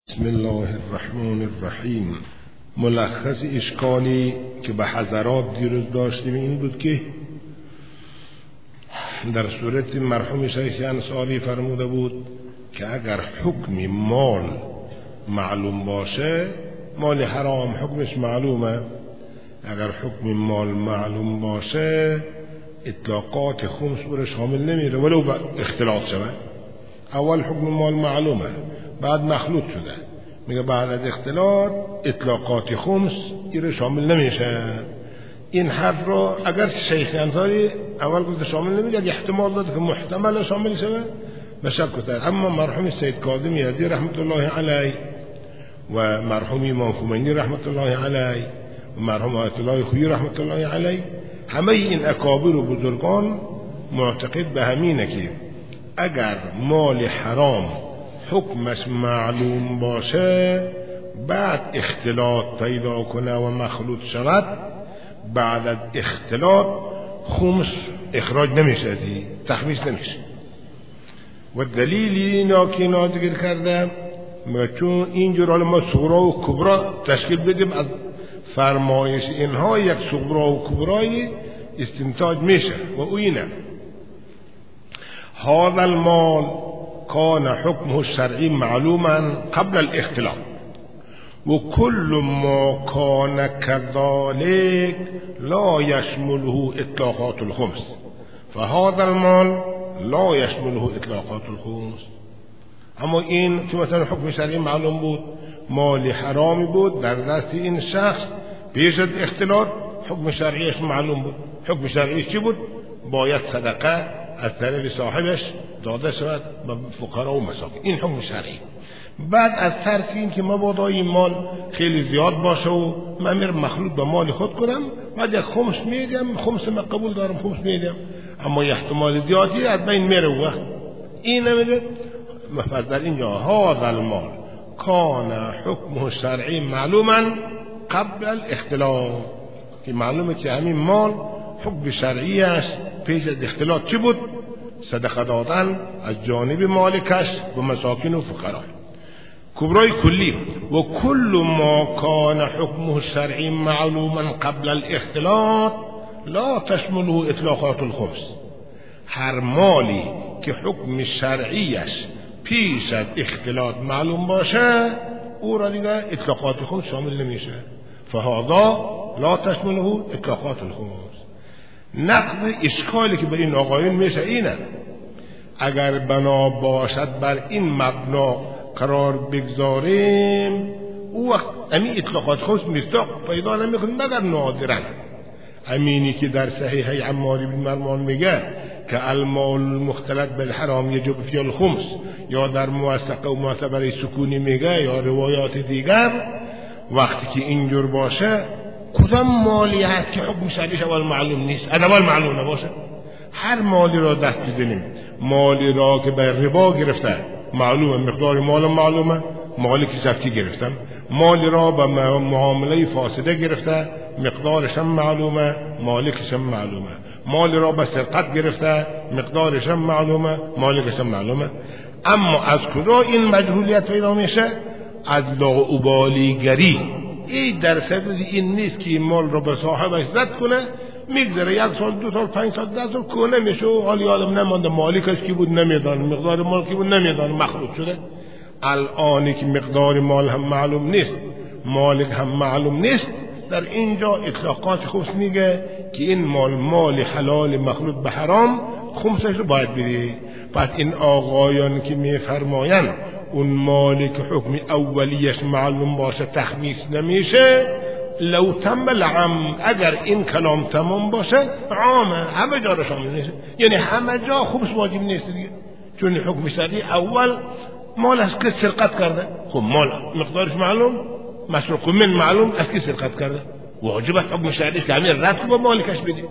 بسم الله الرحمن الرحیم. ملخص اشکالی که به حضرات دیروز داشتیم این بود که در صورت مرحوم شیخ انصاری فرموده بود که اگر حکم مال معلوم باشه، مال حرام حکمش معلومه، اگر حکم مال معلوم باشه اطلاقات خمس رو شامل نمیره ولو اختلاط شده. اول حکم مال معلومه، بعد مخلوط شده، میگه بعد از اختلاط اطلاقات خمس رو شامل نمیشه. این حرف رو اگر شیخ انصاری اول گفت شامل نمیشه، احتمال داد که محتمل شامل شده به شک کرد. اما مرحوم سید کاظم یزدی رحمت الله علیه و مرحوم امام خمینی رحمت الله علیه و مرحوم آیت الله خویی رحمت الله علیه، همه این اکابر و بزرگان معتقد به همینه که اگر مال حرام حکمش معلوم باشه بعد اختلاط پیدا کنه و مخلوط شود، بعد از اختلاط خمس اخراج نمیشه، تخمیس نمیشه. و دلیلی اینا که اینا ذکر کرده، چون اینجور حالا ما صغرا و کبرا تشکیل بدیم، از فرمایش اینها یک صغرا و کبرای استنتاج میشه و او اینه: هذا المال كان حكمه الشرعي معلوما قبل الاختلاط وكل ما كان كذلك لا يشمله اطلاقات الخمس فهذا المال لا يشمله اطلاقات الخمس. اما این که مثلا حکم شرعی معلوم بود، مال حرامی بود در دست این شخص پیش از اختلاط، حکم شرعیش معلوم بود. حکم شرعیش چی بود؟ باید صدقه از طرف صاحبش داده شود به فقرا و مساکین. این حکم شرعی. بعد از ترس این که مبادا این مال خیلی زیاد باشه و من میرم مخلوط به مال خود کنم، بعد یک خمس میدم، خمس من قبول دارم، خمس میدم، اما احتمال زیادی از بین میره. وقت این نمیده. پس در اینجا هذا المال کان حکمه شرعی معلوما قبل الاختلاط، که معلومه که همین مال حکم شرعیش پیش از اختلاط چی بود؟ صدقه دادن از جانب مالکش و مساکین و فقرا. کبرای کلی. و کل ما کان حکمه الشرعی معلوما قبل الاختلاط لا تشمله اطلاقات الخمس. هر مالی که حکم شرعیش پیش از اختلاط معلوم باشه او را دیگه اطلاقات خمس شامل نمیشه. فهذا لا تشمله اطلاقات الخمس. نقض اشکالی که بر این آقایون میشه اینه: اگر بنا باشد بر این مبنا قرار بگذاریم، او وقت همین اطلاقات خمس مصداق پیدا نمیکنه مگر نادرا. همینی که در صحیح عمار بن مرمان میگه که المال المختلط بالحرام یجب فی الخمس، یا در موثقه و معتبر سکونی میگه، یا روایات دیگر، وقتی که اینجور باشه کدام مالی هست که حکم شرعیش اول معلوم نیست، اول معلوم نباشه؟ هر مالی را دست بزنیم، مالی را که به ربا گرفته معلومه، مقدار مال معلومه، مالی که زفتی گرفتم، مالی را به معامله فاسده گرفته مقدارش هم معلومه، مالکش هم معلومه، مالی را به سرقت گرفته مقدارش هم معلومه، مالکش هم معلومه. اما از کجا این مجهولیت پیدا میشه؟ از لاابالیگری. این درصد این نیست که این مال رو به صاحبش زد کنه، میگذره 1 سال 2 سال 5 سال 10 سال کنه میشه و حالی یادم نمانده مالکش کی بود نمیدانه، مقدار مال کی بود نمیدانه، مخلوط شده. الانی که مقدار مال هم معلوم نیست، مالک هم معلوم نیست، در اینجا اطلاقات خمس میگه که این مال حلال مخلوط به حرام، خمسش رو باید بده. پس این آقایان که میفرماین اون مالی که حکم اولیش معلوم باشه تخمیس نمیشه، لو تم العم، اگر این کلام تمام باشه عامه، همه جا رو شامل نیست، یعنی همه جا خمس واجب نیست دیگه. چون حکم شرعی اول مال از که سرقت کرده، خب مال مقدارش معلوم، مسروق من معلوم، از که سرقت کرده، واجبه حکم شرعی که همین رد با مالکش بده.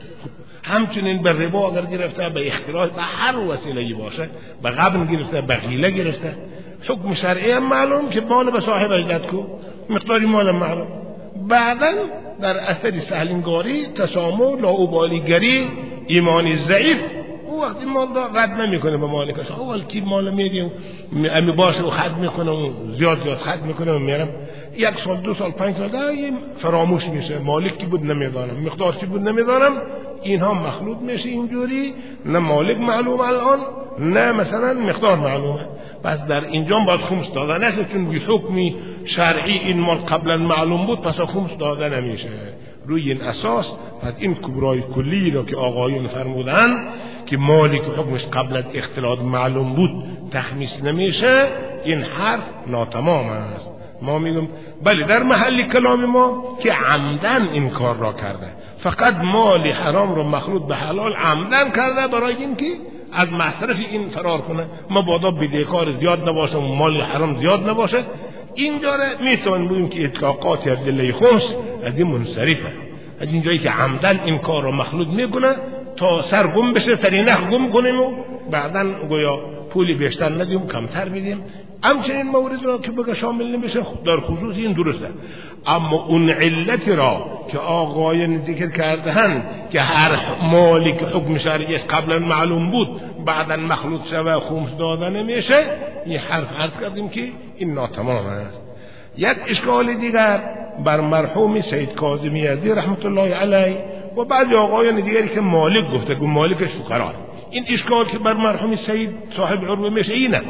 همچنین به ربا اگر گرفته، به اختلاط، به هر وسیله‌ای باشه، به غبن گرفته، به حیله گرفته، حکم شرعی هم معلوم که مال به صاحب اجداد کو، مقداری مال معلوم. بعداً در اثر سهلنگاری، تسامح، لاابالیگری، ایمانی ضعیف، او وقتی مال را رد نمیکنه به مالکش. اول کی مال میدیم امی باشه و خرج میکنه و زیاد خرج میکنه و میرم 1 سال 2 سال 5 سال دیگه فراموش میشه. مالک کی بود نمیدانم، مقدار چی بود نمیدانم. اینها مخلوط میشه اینجوری، نه مالک معلوم الان نه مثلا مقدار معلومه. پس در اینجا باید خمس داده نشه، چون به حکمی شرعی این مال قبلا معلوم بود پس خمس داده نمیشه. روی این اساس پس این کبرای کلی رو که آقایون فرمودن که مالی که حکمش قبل از اختلاط معلوم بود تخمیس نمیشه، این حرف ناتمام است. ما میگم بله در محل کلام ما که عمدن این کار را کرده، فقط مالی حرام رو مخلوط به حلال عمدن کرده برای این که از مصرف این فرار کنه، مبادا بدهکار زیاد نباشه و مال حرام زیاد نباشه. اینجا میتونیم بگیم که اطلاقات ادله خمس از این منصرفه، از این جایی که عمدن این کار رو مخلوط میکنه تا سر گم بشه، سری نخ گم کنیم و بعدا گویا پولی بیشتر ندیم کمتر بدیم. همچنین مورد را که بگه شامل نمیشه در خصوص این درسته، اما اون علت را که آقایان ذکر کردهن که هر مالی که حکم شرعی قبلا معلوم بود بعدا مخلوط شوه خمس داده نمیشه، این حرف عرض کردیم که این ناتمام است. یک اشکال دیگر بر مرحوم سید کاظمی یزدی رحمت الله علیه و بعضی آقایان دیگری که مالک گفته که مالکش فقرا، این اشکال که بر مرحوم سید صاحب عروه میشه اینه،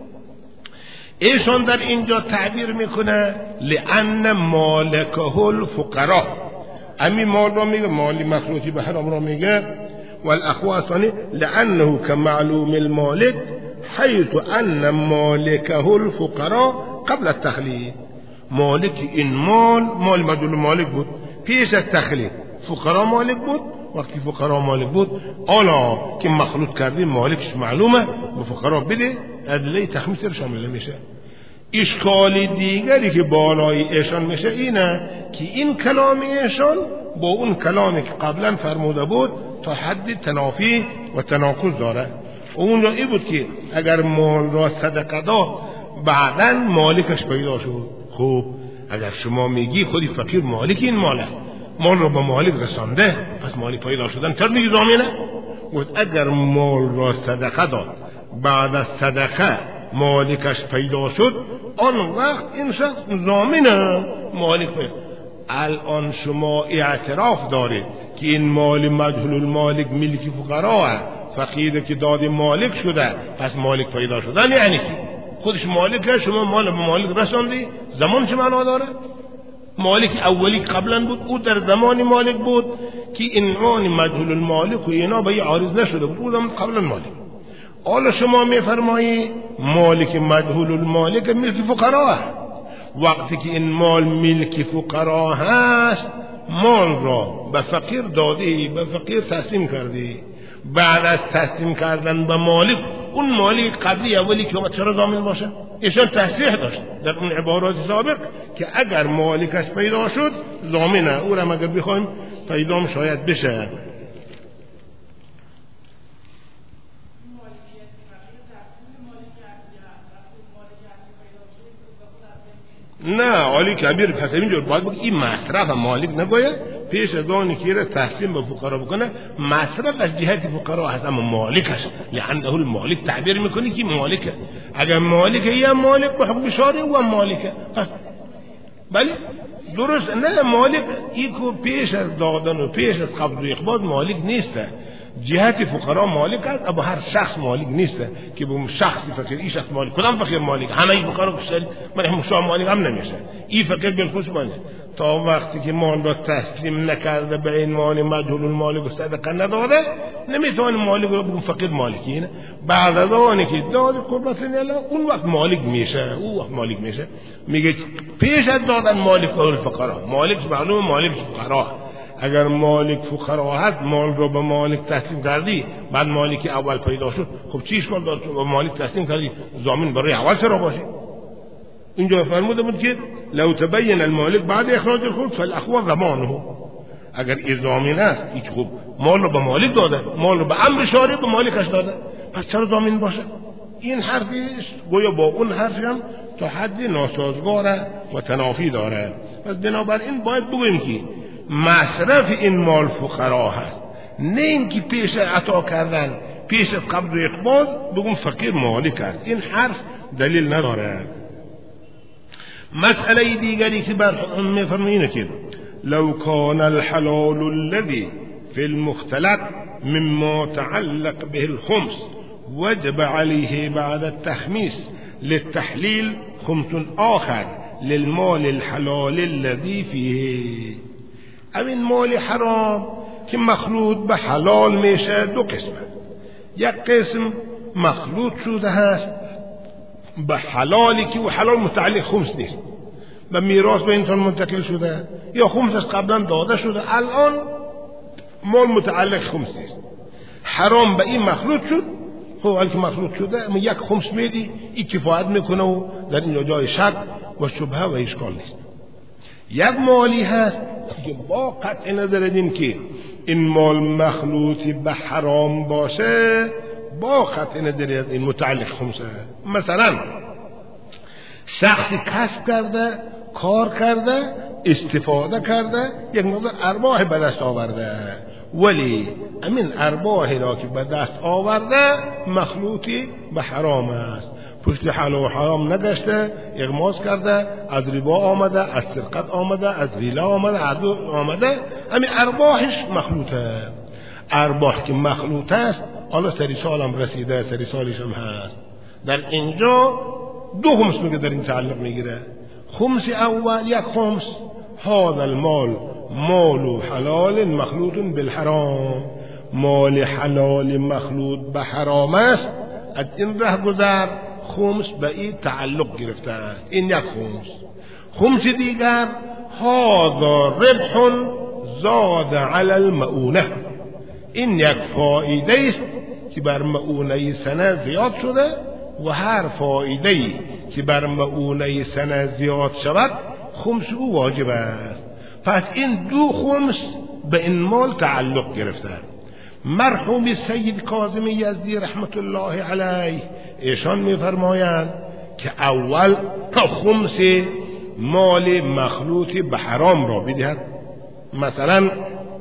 ایشان در اینجا تعبیر میکنه لأن مالکه الفقراء، امی مال را میگه مالی مخلوطی به حرام را میگه، والاخواتانی لأنه كمعلوم المالک حيث ان مالکه الفقراء قبل التخلیق. مالک این مال مدلول مالک بود پیش از تخلیق، فقراء مالک بود. وقتی فقراء مالک بود حالا که مخلوط کردیم مالکش معلومه به فقراء بده، ادله تخمیس رو شامل میشه. اشکال دیگری که بالای ایشان میشه اینه که این کلام ایشان با اون کلامی که قبلا فرموده بود تا حد تنافی و تناقض داره. اون را این بود که اگر مال را صدقه داد بعدا مالکش پیدا شد، خوب اگر شما میگی خودی فقیر مالک این ماله، مال را به مالک رسانده، پس مالک پیدا شدن تر میگی ضامنه. اگر مال را صدقه داد بعد از صدقه مالکش پیدا شد، آن وقت این شخص ضامنه مالک پیدا. الان شما اعتراف دارید که این مال مجهول المالک ملک فقرا، فقیر که داد مالک شده پس مالک پیدا شدن، یعنی خودش مالکه، شما مال به مالک رساندی. زمان چه معنا داره؟ مالک اولی قبلا بود، او در زمان مالک بود که عنوان مجهول المالک و اینا به عارض نشده بود، او زمان قبلا مالک. حالا شما میفرمایی مالک مجهول المالک ملک فقرا، وقتی که این مال ملک فقرا هست مال را به فقیر دادی، به فقیر تسلیم کردی، بعد از تسلیم کردن به مالک اون مالک قبلی اولی که چرا ضامن باشه؟ ایشان تصریح داشت در اون عبارات سابق که اگر مالکش پیدا شد ضامنه، او را اگر بخوایم پیدام شاید بشه. نه عالی کبیر پس اینجور باید بگه این مصرف مالک نگوید، پیش از آنی که را تحسین به فقرا بکنه مصرف از جهت فقرا هست، اما مالکش لعنه المالک تعبیر میکنی که مالکه. اگر مالکه یا مالک به حکم شارع و مالکه، بله درست. نه مالک ایکو پیش از دادن و پیش از قبض و اقباض مالک نیسته، جهت فقرا مالک است، اما هر شخص مالک نیسته که به شخصی فقیر این شخص مالک. کدام فقیر مالک؟ همه فقرا کشتری من شما مالک هم نمیشه، این فقیر بالخصوص مالک. تا وقتی که مال را تسلیم نکرده به این مال مجهول المالک و صدقه نداده نمیتونه مالک رو بگم فقیر مالکی نه. بعد از آنی که داد قربت الله اون وقت مالک میشه، اون وقت مالک میشه. میگه پیش از دادن مالک و فقرا، مالک معلوم مالک فقرا. اگر مالک فقرا هست مال رو به مالک تسلیم کردی بعد مالک اول پیدا شد، خب چیش کار داد به مالک تسلیم کردی؟ ضامن برای اول چرا باشه؟ اینجا فرموده بود که لو تبین المالک بعد اخراج الخمس فالاخوه ضمانه. اگر ضامن است این خوب مال رو به مالک داده، مال رو به امر شارع به مالکش داده، پس چرا ضامن باشه؟ این حرفش گویا با اون حرف هم تا حد ناسازگاره و تنافی داره. پس بنابراین باید بگوییم که مصرف این مال فقرا هست، نه اینکه پیش عطا کردن پیش از قبض اقبال بگم فقیر مالک است. این حرف دلیل نداره. مسئله دیگری که بر میفرمایند که لو كان الحلال الذي في المختلط مما تعلق به الخمس وجب عليه بعد التخميس للتحليل خمس آخر للمال الحلال الذي فيه. این مال حرام که مخلوط به حلال میشه دو قسمه. یک قسم مخلوط شده هست به حلالی که و حلال متعلق خمس نیست، به میراث به انسان منتقل شده یا خمسش قبلا داده شده، الان مال متعلق خمس نیست، حرام به این مخلوط شد. خب حالی که مخلوط شده اما یک خمس میدی، این کفایت میکنه و در اینجا جای شک و شبهه و اشکال نیست. یک مالی هست که با قطع نظر دین که این مال مخلوطی به حرام باشه، با قطع نظر این متعلق خمسه. مثلا شخصی کسب کرده، کار کرده، استفاده کرده، یک مقدار ارباح به دست آورده، ولی امین ارباحی را که به دست آورده مخلوطی به حرام است، پشت حلال و حرام نگشته، اغماس کرده، از ربا آمده، از سرقت آمده، از غیلا آمده، عدو آمده، امین ارباحش مخلوطه. ارباح که مخلوط است، حالا سری سالم رسیده، سری سالش هم هست، در اینجا دو خمس میگه در این تعلق میگیره. خمس اول، یک خمس هذا المال مال حلال مخلوط بالحرام، مال حلال مخلوط به حرام است، از این ره گذر خمس به این تعلق گرفته است. این یک خمس. خمس دیگر هذا ربح زاد علی المؤونه، این یک فایده است که بر مؤونه سنه زیاد شده و هر فایده که بر مؤونه سنه زیاد شود خمس او واجب است. پس این دو خمس به این مال تعلق گرفته. مرحوم سید کاظمی یزدی رحمت الله علیه ایشان میفرمایند که اول خمس مال مخلوط به حرام را بدهد. مثلا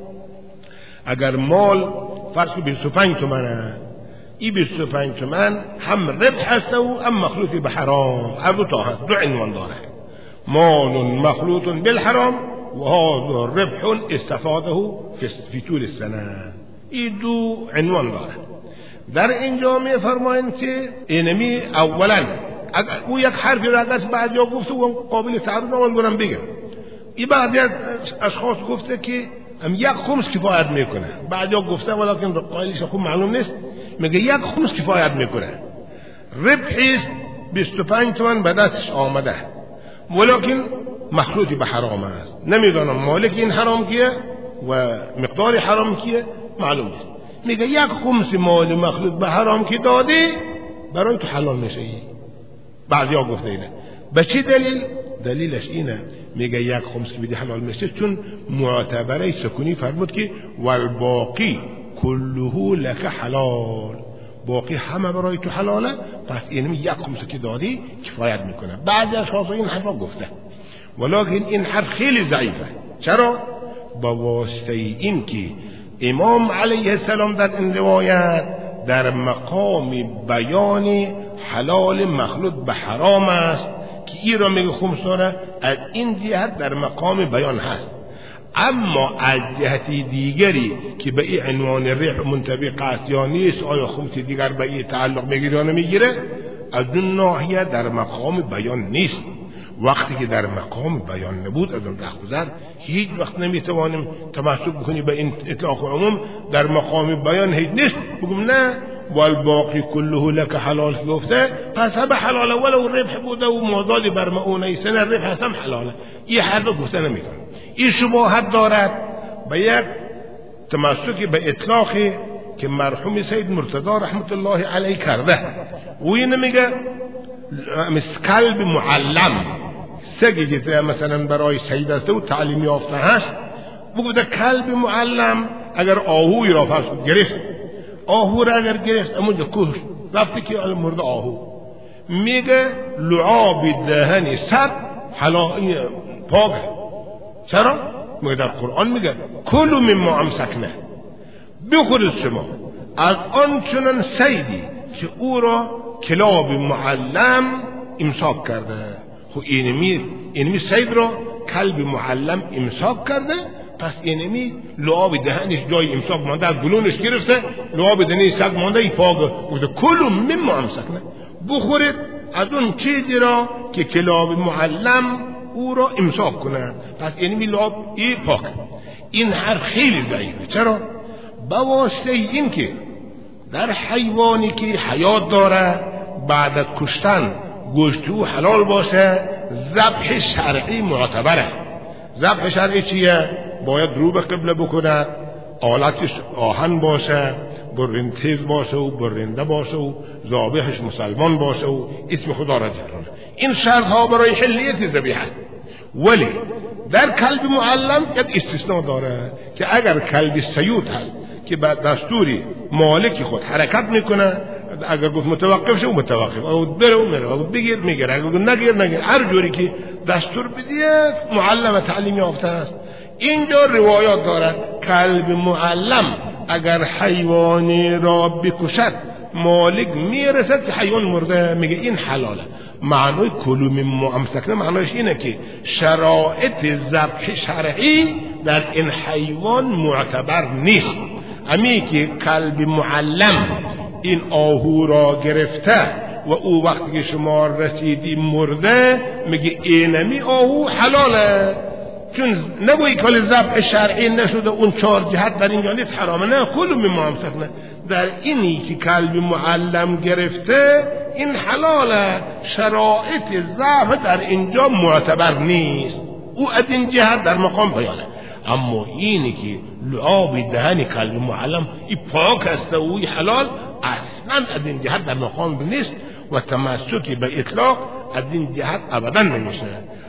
اگر مال فرض 25 تومنه، این 25 تومن هم ربح است و هم مخلوط به حرام، هر دو تا هست، دو عنوان داره، مال مخلوط بالحرام و هذا ربح استفاده في طول السنه. این دو عنوان داره. در اینجا می فرمایند که اینمی اولا او یک حرفی را از بعضی گفته و قابل تعارض اول برم بگم. این بعضی از اشخاص گفته که هم یک خمس کفایت میکنه، بعضی گفته ولیکن قائلش خوب معلوم نیست، میگه یک خمس کفایت میکنه، ربحی 25 تومن به دستش آمده ولیکن مخلوطی به حرام است، نمیدانم مالک این حرام کیه و مقدار حرام کیه معلوم نیست. میگه یک خمس مال مخلوط به حرام که دادی برای تو حلال میشه. بعضی ها گفته اینه. به چی دلیل؟ دلیلش اینه، میگه یک خمس که بدی حلال میشه، چون معتبره سکونی فرمود که والباقی کله لک حلال، باقی همه برای تو حلاله، پس این یک خمس که دادی کفایت میکنه. بعضی اشخاص این حرفا گفته ولیکن این حرف خیلی ضعیفه. چرا؟ با واسطه این که امام علیه السلام در این روایت در مقام بیان حلال مخلوط به حرام است که این را میگه خمس داره، از این جهت در مقام بیان هست. اما از جهت دیگری که به این عنوان ربح منطبق است یا نیست، آیا خمس دیگر به این تعلق میگیره یا نمیگیره، از اون ناحیه در مقام بیان نیست. وقتی که در مقام بیان نبود از اون رهگذر هیچ وقت نمیتوانیم تمسک بکنیم به این اطلاق عموم در مقام بیان هیچ نیست. بگم نه والباقی کله لک حلال گفته، پس هم حلاله ولو ربح بوده و مازاد بر مؤونه سنه ربح هم حلاله. این حرف گفته نمیتونه. این شباهت دارد به یک تمسکی به اطلاقی که مرحوم سید مرتضی رحمت الله علیه کرده. و این میگه کلب معلم، سگی که مثلا برای سید است و تعلیم یافته هست، بگو ده کلب معلم اگر آهوی را فرض گرفت، آهو را اگر گرفت امونجا کهر رفتی که مرد آهو، میگه لعاب دهنی سب حلائی پاک. چرا؟ میگه در قرآن میگه کلوا مما امسکنا، بخورید شما از آن چنان صیدی که او را کلاب معلم امساک کرده. خب اینمی صید را کلب معلم امساک کرده، پس اینمی لعاب دهنش جای امساک مانده، از گلونش گرفته، لعاب دهنش سگ مانده، ای پاگه گفته کلوا مما امسکنا، بخورید از اون چیزی را که کلاب معلم او را امساک کنند. پس اینمی لعاب ای پاک. این حرف خیلی ضعیفه. چرا؟ به واسطه این که در حیوانی که حیات داره بعد از کشتن گوشت او حلال باشه، ذبح شرعی معتبره. ذبح شرعی چیه؟ باید رو به قبله بکنه، آلتش آهن باشه، برین تیز باشه و برنده باشه و ذابحش مسلمان باشه و اسم خدا را ذکر کنه. این شرط ها برای حلیت ذبیحه. ولی در کلب معلم یک استثناء داره که اگر کلب سیود هست که به دستوری مالک خود حرکت میکنه، اگر گفت متوقف شو متوقف، اگر بره و میره، اگر بگیر میگیره، اگر نگیر، هر جوری که دستور بدیه معلم تعلیم یافته است. اینجا روایات دارد کلب معلم اگر حیوانی را بکشد مالک میرسد که حیوان مرده، میگه این حلاله. معنای کلوا مما امسکنا معنایش اینه که شرایط ذبح شرعی در این حیوان معتبر نیست. امی که کلب معلم این آهو را گرفته و او وقتی که شما رسیدی مرده، میگه اینمی آهو حلاله، چون نگویی کل ذبح شرعی نشده، اون 4 جهت در اینجا نیست حرامه. نه، کلوا مما امسکنا در اینی که کلب معلم گرفته این حلاله، شرایط ذبح در اینجا معتبر نیست. او از این جهت در مقام بیانه. اما اینی که لعاب دهن کلب معلم این پاک است و این حلال، اصلا از این جهت در مقام نیست و تمسکی به اطلاق از این جهت ابدا نمیشه.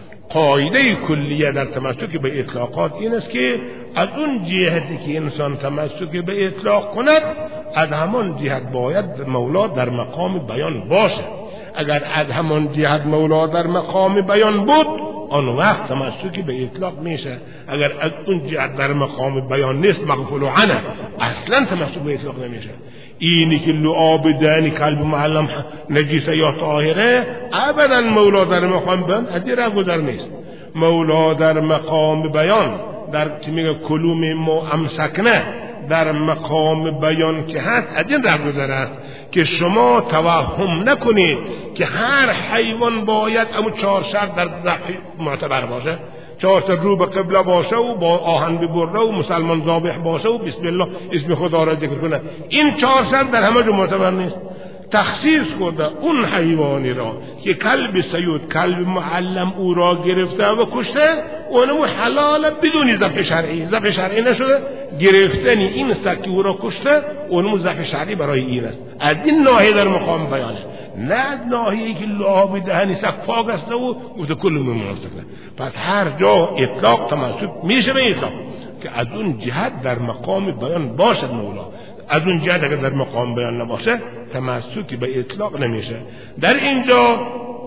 قاعده کلیه در تمسک به اطلاقات این است که از اون جهتی که انسان تمسک به اطلاق کند، از همان جهت باید مولا در مقام بیان باشه. اگر از همان جهت مولا در مقام بیان بود، آن وقت تمسک به اطلاق میشه. اگر از اون جهت در مقام بیان نیست، مغفول عنه، اصلا تمسک به اطلاق نمیشه. اینی که لعاب دهن کلب معلم نجیسه یا طاهره، ابدا مولا در مقام بیان از این راه گذر نیست. مولا در مقام بیان در که میگه کلوا مما امسکنا، در مقام بیان که هست از این راه گذر است که شما توهم نکنید که هر حیوان باید اما 4 شرط در ذبح معتبر باشه. 4 تا رو به قبله باشه و با آهن ببره و مسلمان ذابح باشه و بسم الله اسم خدا را ذکر کنه. این 4 شرط در همه جو معتبر نیست. تخصیص کرده اون حیوانی را که کلب سیود، کلب معلم او را گرفته و کشته، اونمو حلال بدون ذبح شرعی. ذبح شرعی نشده، گرفتنی این سگ او را کشته، اونمو ذبح شرعی برای این است. از این ناحیه در مقام بیانه، نه از ناحیه‌ای که لعاب دهن سگ پاک است و گفته کلوا مما امسکنا. پس هر جا اطلاق تمسک میشه به اطلاق که از اون جهت در مقام بیان باشد مولا. از اون جهت اگر در مقام بیان نباشه تمسک به اطلاق نمیشه. در اینجا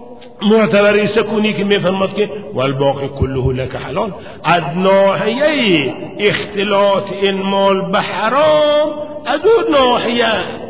معتبر سکونی که میفرماد که والباقی کله لک حلال، از ناحیه اختلاط این مال به حرام، از اون ناحیه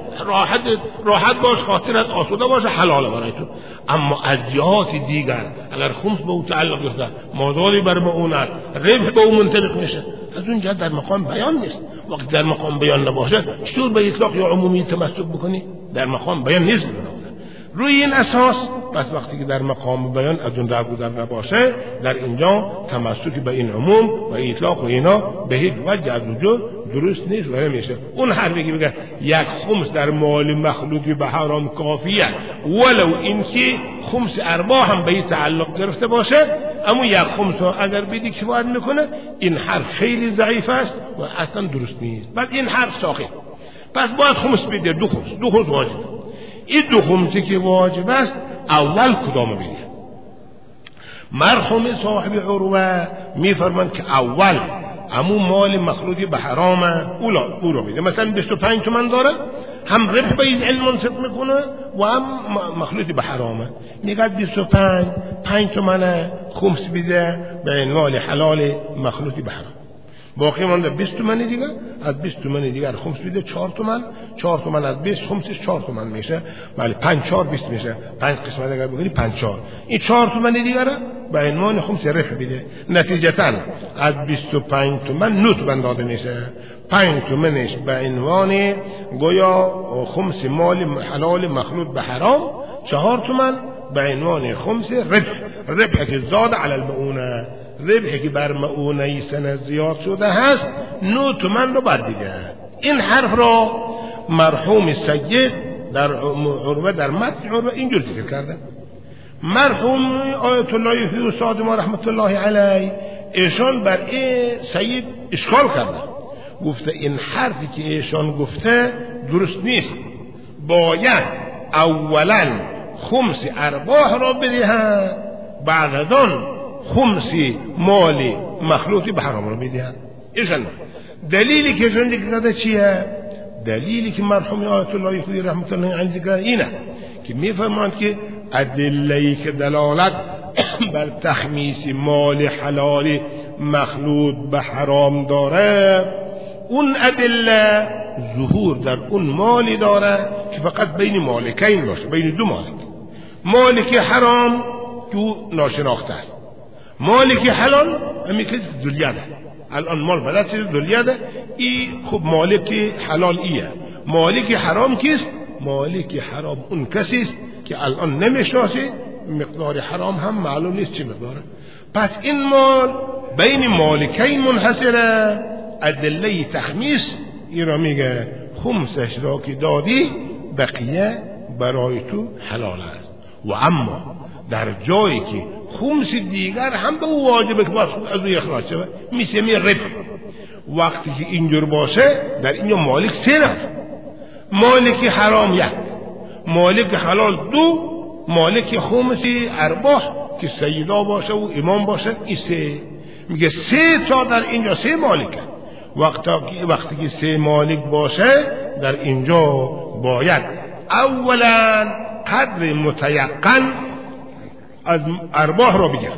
راحت باش، خاطرت آسوده باشه، حلاله برای تو. اما از جهات دیگر اگر خمس به او تعلق گرفته، ماداری بر معونت، ربح به او منطبق میشه، از اون جهت در مقام بیان نیست. وقتی در مقام بیان نباشه چطور به اطلاق یا عمومی تمسک بکنی؟ در مقام بیان نیست. روی این اساس پس وقتی که در مقام بیان از اون راه گذر نباشه، در اینجا تمسک به این عموم و اطلاق و اینا به هیچ وجه از وجود درست نیست و نمیشه. اون حرفی که بگه یک خمس در مال مخلوطی به حرام کافیه، ولو اینکه خمس ارباح هم به تعلق گرفته باشه، اما یک خمس اگر بدی کفایت میکنه، این حرف خیلی ضعیف است و اصلا درست نیست. بعد این حرف ساقط، پس باید خمس بده. دو خمس واجب. این 2 خمسی که واجب است اول کدام بده؟ مرحوم صاحب عروه میفرمند که اول همون مال مخلوطی به حرامه او را بده. مثلا 25 تومن داره، هم ربح به این علم منصب میکنه و هم مخلوطی به حرامه، میگه 25 تومنه خمس بده به این مال حلال مخلوطی به حرام. باقی مانده 20 تومن دیگه. از 20 تومن دیگر خمس میده 4 تومن. 4 تومن از 20 خمسش 4 تومن میشه. بله 5 4 20 میشه. 5 قسمت اگر بگیری 5 4. این 4 تومن دیگر به عنوان خمس ربح میده. نتیجتا از 25 تومن 9 تومن داده میشه. 5 تومنش به عنوان گویا خمس مال حلال مخلوط به حرام، 4 تومن به عنوان خمس ربح که زاد علی المؤونه، ربحی که بر مؤونه سنه زیاد شده هست 9 تومن رو بردیده. این حرف را مرحوم سید در عروه در متن عروه اینجور ذکر کرده. مرحوم آیت الله فی استاد ما رحمت الله علیه ایشان بر این سید اشکال کرده، گفته این حرفی که ایشان گفته درست نیست، باید اولا خمس ارباح را بدهند، بعد آن خمس مال مخلوطی به حرام را بدهند. ایشان دلیلی که ایشان ذکر کرده چیه؟ دلیلی که مرحوم آیت الله فی رحمت الله علیه ذکر اینه که میفرماند که ادله‌ای که دلالت بر تخمیس مال حلال مخلوط به حرام داره، اون ادله ظهور در اون مالی داره که فقط بین مالکین باشه، بین دو مالک. مالک حرام تو ناشناخته است، مالک حلال همین کسی ذلیته. الان مال بلد چیز ذلیته، ای خب مالک حلال ایه. مالک حرام کیست؟ مالک حرام اون کسی است که الان نمیشناسه، مقدار حرام هم معلوم نیست چه مقداره. پس این مال بین مالکین منحصره. ادله تخمیس این را میگه خمسش را که دادی بقیه برای تو حلال است. و اما در جایی که خمس دیگر هم به او واجبه که باید از او اخراج شود، میشه ربح. وقتی که اینجور باشه در اینجا مالک سه نفر، مالک حرام یک، مالک حلال دو، مالک خمس ارباح که سیدا باشه و امام باشه این سه. میگه سه تا در اینجا سه مالکه. وقتی که سه مالک باشه در اینجا باید اولا قدر متیقن از ارباح را بگیر.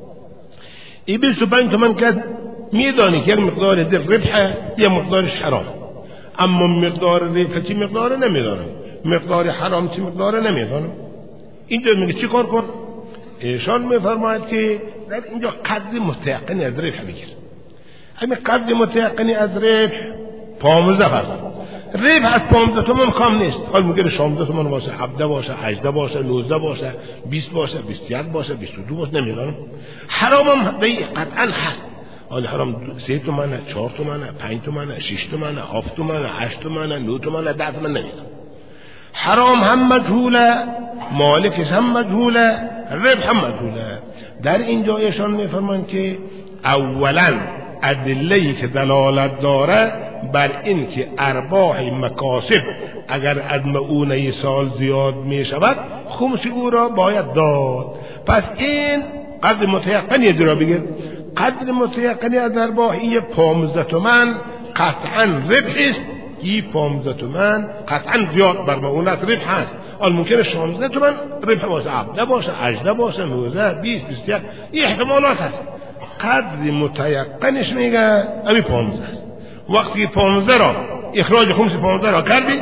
این 25 تومن که میدانی که یک مقدار در ربحه یک مقدارش حرام، اما مقدار ربح چی مقدار نمیدانم، مقدار حرام چی مقدار نمیدانم. اینجا میگه چی کار کن؟ ایشان میفرماید که در اینجا قدر متیقنی از ربح بگیر. همین قدر متیقنی از ربح 15 فرض. ربح از 15 تومن کم نیست. حال میگه 16 تومن باشه، 17 باشه، 18 باشه، 19 باشه، 20 باشه، 21 باشه، 22 باشه، نمیدونم. حرام هم قطعا هست. حال حرام 3 تومنه، 4 تومنه، 5 تومنه، 6 تومنه، 7 تومنه، 8 تومنه، 9 تومنه، 10 تومنه، نمیدونم. حرام هم مجهوله، مالکش هم مجهوله، ربح هم مجهوله. در اینجا ایشان میفرمایند که اولا ادله‌ای که دلالت داره بر این که ارباح مکاسب اگر از مؤونه سال زیاد می شود خمس او را باید داد. پس این قدر متیقنی را بگیر. قدر متیقنی از ارباح این 15 تومن قطعا ربح است. این 15 تومن قطعا زیاد بر مؤونت ربح هست. حال ممکنه 16 تومن ربح باشه، 17 باشه، 18 باشه، 19، 20، 21، این احتمالات هست. قدر متیقنش میگه امی 15 است. وقتی 15 را اخراج خمس 15 را کردی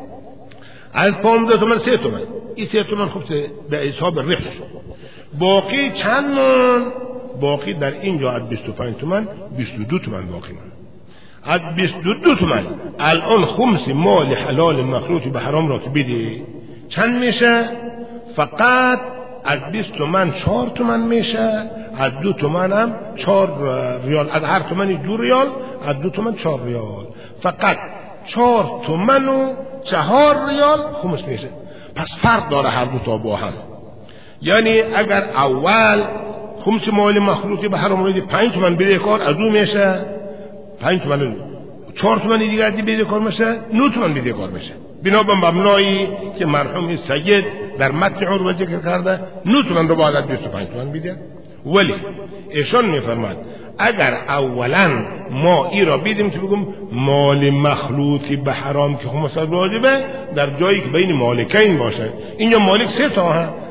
از 15 تومن 3 تومن، این 3 تومن خب به حساب ربح شد. باقی چند من؟ باقی در اینجا از 25 تومن 22 تومن باقی من. از 22 تومن الان خمس مال حلال مخلوط به حرام را که بدی چند میشه؟ فقط از 20 تومن 4 تومن میشه، از 2 تومن هم 4 ریال، از هر تومنی 2 ریال، از 2 تومن 4 ریال، فقط 4 تومن و 4 ریال خمس میشه. پس فرق داره هر دو تا با هم. یعنی اگر اول خمس مال مخلوطی به حرام رو 5 تومن بده کار، از اون میشه 5 تومن، 4 تومن دیگر بده کار میشه 9 تومن بده کار میشه. بنا به مبنایی که مرحوم سید در متن عروه ذکر کرده 9 تومن رو باید 25 تومن بده. ولی ایشان میفرماد اگر اولا ما ای را بیدیم که بگم مال مخلوطی به حرام که خمس واجبه در جایی که بین مالکین باشه، اینجا مالک 3 تا ها،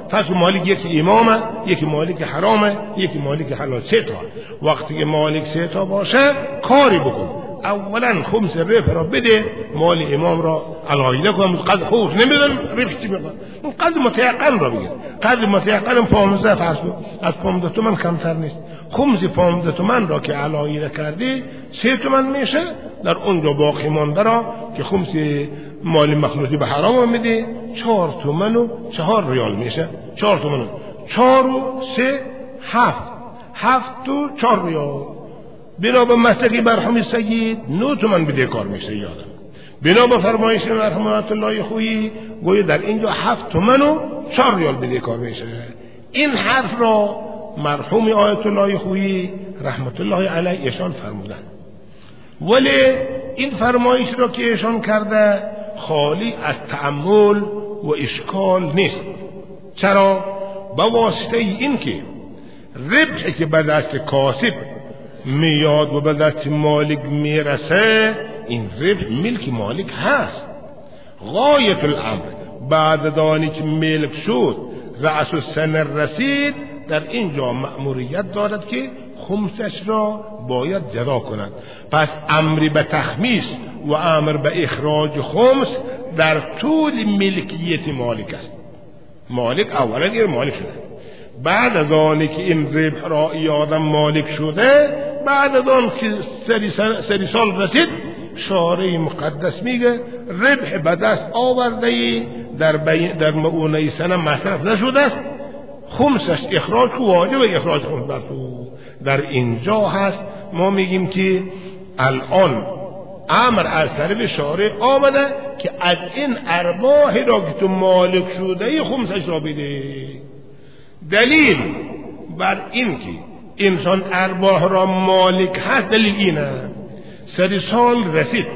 پس مالک یکی امامه، یکی مالک حرامه، یکی مالک حلال. 3 تا. وقتی که مالک 3 تا باشه کاری بکن. اولا خمس ربح را بده، مال امام را علایده کن. قدر خوش نمیدن ربح چی میخواد؟ اون قدر متیقن را بگیر. قدر متیقن 15 فرض کن، از 15 تومن کمتر نیست. خمس 15 تومن را که علایده کردی 3 تومن میشه. در اونجا باقی مانده را که خمس مال مخلوطی به حرام میده 4 تومن و 4 ریال میشه. 4 تومن 4 و 3 7 7 و 4 ریال. بنا به مسلک مرحوم سید 9 تومن بده کار میشه یادم. بنا به فرمایش مرحوم آیت الله خویی گویا در اینجا 7 تومن و 4 ریال بده کار میشه. این حرف را مرحوم آیت الله خویی رحمت الله علیه ایشان فرمودن. ولی این فرمایش را که ایشان کرده خالی از تأمل و اشکال نیست. چرا؟ با واسطه این که ربحی که به دست کاسب میاد و به دست مالک میرسه، این ربح ملک مالک هست. غایت الامر بعد دانی که ملک شد رأس السنه رسید، در اینجا مأموریت دارد که خمسش را باید جدا کند. پس امری به تخمیس و امر به اخراج خمس در طول ملکیت مالک است. مالک اولا این مالک شده، بعد از آنی که این ربح را آدم مالک شده، بعد از آن که سری سال رسید، شارع مقدس میگه ربح به دست آورده ای در مؤونه سنه مصرف نشده است، خمسش اخراج کو، واجب اخراج خمس بر تو. در اینجا هست ما میگیم که الان امر از طرف شارع آمده که از این ارباحی را که تو مالک شده ای خمسش را بده. دلیل بر این که انسان ارباح را مالک هست دلیل اینه، سری سال رسید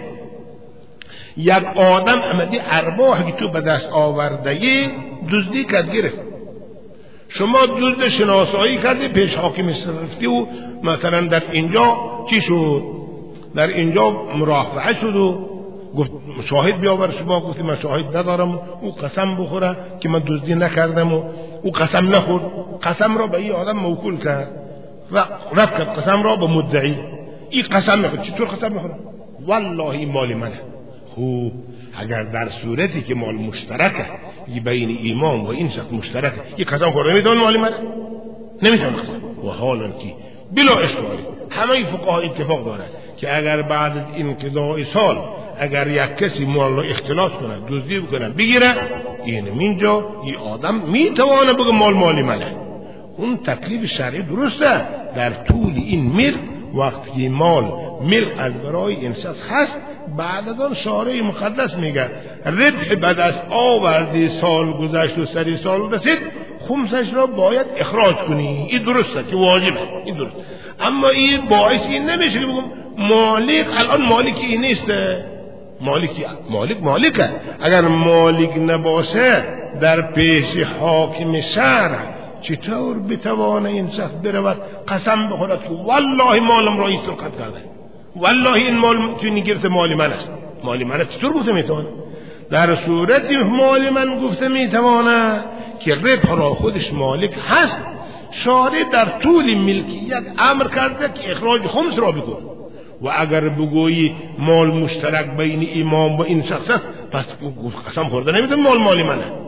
یک آدم امدی ارباحی که تو به دست آورده ای دزدی کرد گرفت، شما دزد شناسایی کردی پیش حاکم رفتی و مثلا در اینجا چی شد، در اینجا مرافعه شد و گفت شاهد بیاور، شما گفتی من شاهد ندارم، او قسم بخوره که من دزدی نکردم و او قسم نخورد، قسم را به این آدم موکول کرد و رد کرد قسم را به مدعی، این قسم نخورد. چطور قسم نخورد؟ والله این مال منه. خوب، اگر در صورتی که مال مشترکه بین امام و این شخص مشترکه، یک قسم خورده میتونه مال منه؟ نمیتونه قسم. و حالا که بلا اشکالی همه فقها اتفاق داره که اگر بعد از انقضاء سال اگر یک کسی مال را اختلاس کنه، دزدی بکنه، بگیره، این اینجا این آدم میتونه بگه مال منه. اون تکلیف شرعی درسته. در طول این ملک وقتی مال ملک از برای این شخص هست، بعد از آن شارع مقدس میگه ربح به دست آوردی، سال گذشت و سری سال رسید، خمسش را باید اخراج کنی. این درسته که واجبه، این درست. اما این باعث این نمیشه که بگم مالک الان مالکی این نیسته. مالکه. اگر مالک نباشه در پیش حاکم شرع چطور بتوانه این شخص برود قسم بخورد که والله مالم را این سرقت کرده، والله این مال تو نگرفته مال من است. مال من چطور گفته میتوانه؟ در صورتی مال من گفته میتوانه که ربح را خودش مالک هست، شارع در طول ملکیت امر کرده که اخراج خمس را بکن. و اگر بگویی مال مشترک بین امام و این شخص است، پس قسم خورده نمیتونه مال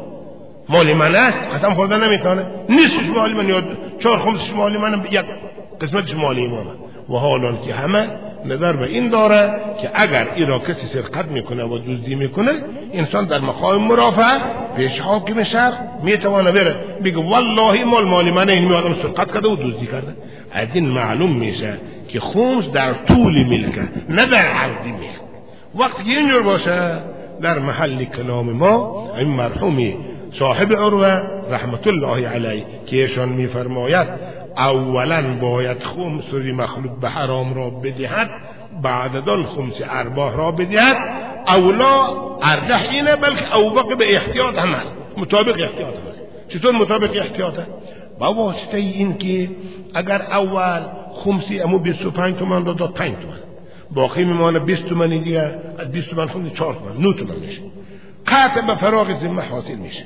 من است، قسم خورده نمیتونه، نیستش مال من، یا 4 خمسش مال من، یک قسمتش مال امامه. و حالا که همه نظر به این داره که اگر این را کسی سرقت میکنه و دزدی میکنه، انسان در مقام مرافعه پیش حاکم شهر میتونه بره بگه والله مال منه، این آدم سرقت کرده و دزدی کرده. از این معلوم میشه که خمس در طول ملکه، نه در عرضی ملک. وقتی که اینجور باشه در محل کلام ما این مرحومی صاحب عروه رحمت الله علیه که ایشان میفرماید اولا باید خمس مخلوط به حرام را بدهد، بعد آن خمس ارباح را بدهد. اولا ارجح اینه، بلکه اوبق به احتیاط هم هست، مطابق احتیاط هم هست. چطور مطابق احتیاطه؟ با واسطه این که اگر اول خمسی امو 25 تومن را داد 5 تومن، باقی میمانه 20 تومن دیگه، از 20 تومن خمس 4 تومن 9 تومن میشه، قطع به فراغ ذمه حاصل میشه.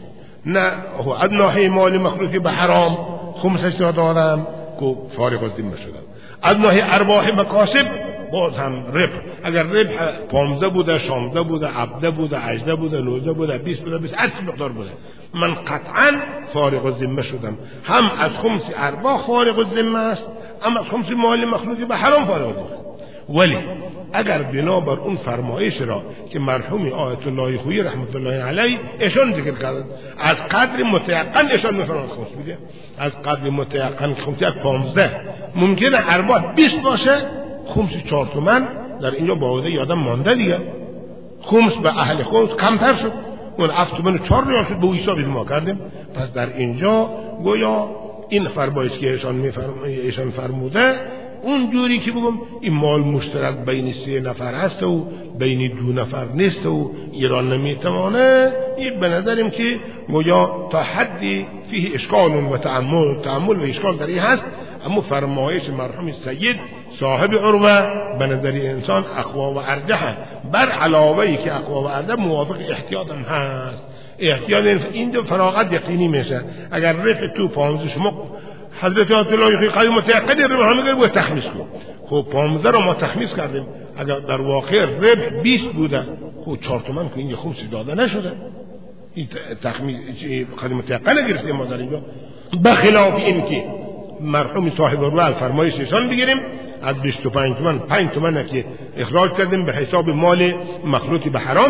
نه از ناحیه مال مخلوطی به حرام خمسش را دارم که فارغ الذمه شدم. از ناحیه ارباح مکاسب باز هم ربح، اگر ربح 15 بوده، 16 بوده، 17 بوده، 18 بوده، 19 بوده، 20 بوده، 20 هر مقدار بوده، من قطعا فارغ الذمه شدم. هم از خمس ارباح فارغ الذمه است، هم از خمس مال مخلوطی به حرام فارغ الذمه. ولی اگر بنابر اون فرمایش را که مرحوم آیت الله خویی رحمت الله علیه ایشان ذکر کردند، از قدر متیقن ایشان میفرمایند خمس میده، از قدر متیقن که خمس 15 ممکنه ارباح 20 باشه، خمس 4 تومن در اینجا باوده یادم مانده دیگه، خمس به اهل خمس کمتر شد، اون 7 تومن و 4 ریال شد، به حسابی ما کردیم. پس در اینجا گویا این فرمایشی که ایشان فرموده اونجوری که بگم این مال مشترک بین 3 نفر هست و بین 2 نفر نیست و ایران نمیتوانه، این به نظرم که گویا تا حدی فيه اشکال و تعمل و اشکال در این هست. اما فرمایش مرحوم سید صاحب عروه به نظر انسان اقوا و ارجح، بر علاوه ای که اقوا و ارجح موافق احتیاط هم هست. احتیاط اینجا فراغت یقینی میشه. اگر رفع تو 15 شما حضرت آیت الله خویی متأکد ربح میگه و تخمیس کن. خب 15 رو ما تخمیس کردیم، اگر در واقع ربح 20 بوده، خب 4 تومن که اینجا خمس داده نشده، این تخمیس قدیم متأکد گرفتیم ما در اینجا. بخلاف این که مرحوم صاحب الروح فرمایش ایشان بگیریم از 25 تومن 5 تومن که اخراج کردیم به حساب مال مخلوطی به حرام،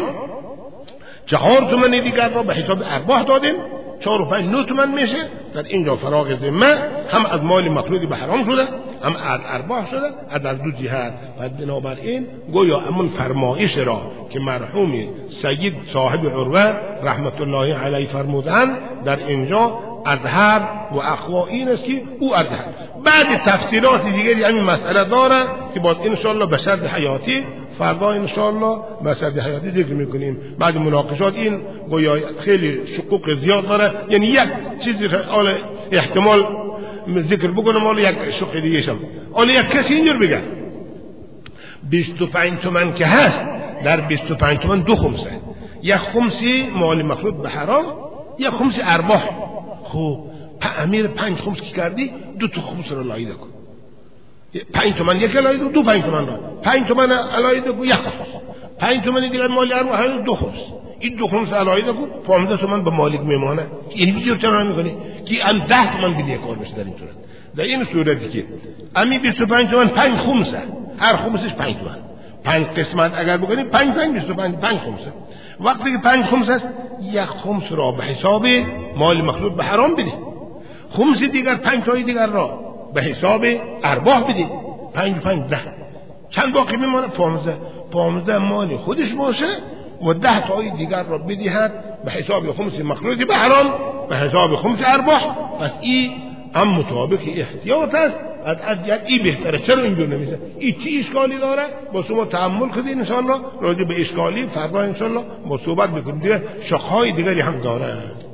4 تومن دیگر را به حساب ارباح دادیم، 4 و 5 9 تومن میشه. در اینجا فراغ ذمه هم از مال مخلوطی به حرام شده، هم از ارباح شده، از دو جهت. و بنابراین گویا همون فرمایش را که مرحوم سید صاحب عروه رحمت الله علیه فرمودند در اینجا اظهر و اقوا این است که او ارجح. بعد تفسیرات دیگری همین مسئله داره که باید انشاءالله به شرط حیاتی فردا انشاءالله به شرط حیاتی ذکر میکنیم. بعد مناقشات این گویا خیلی شقوق زیاد داره، یعنی یک چیزی احتمال ذکر بکنم حالا یک شق دیگه شم، حالا یک کسی اینجور بگه 25 تومن که هست، در 25 تومن 2 خمسه، یک خمسی مال مخلوط به حرام، یک خمسی ارباح. خب امیر 5 خمس که کردی 2 تا خمس را لایده کن، 5 تومن یک لایده کن، 2 5 تومن را 5 تومن لایده کن، یک خمس 5 تومن دیگر مال ارباح 2 خمس، این 2 خمس لایده کن، 15 تومن به مالک میمانه. این چیزی چرا نمیکنی که ام 10 تومن بدی کار بشه در این صورت. در این صورتی که امی 25 تومن 5 خمسه، هر خمسش 5 تومن، 5 قسمت اگر بکنی 5 25 5 خمسه. وقتی که 5 خمس است، یک خمس را به حساب مال مخلوط به حرام بده، خمس دیگر 5 تای دیگر را به حساب ارباح بده، 5 5 10 چند باقی میمانه؟ 15 مال خودش باشه و 10 تای دیگر را بدهد به حساب خمس مخلوط به حرام به حساب خمس ارباح. پس این هم مطابق احتیاط است. از این بهتره. چرا اینجور نمیشه؟ این چی اشکالی داره؟ با شما تأمل کنید انشاءالله راجع به اشکالی فردا انشاءالله با صحبت بکنید. شقهای دیگری هم داره.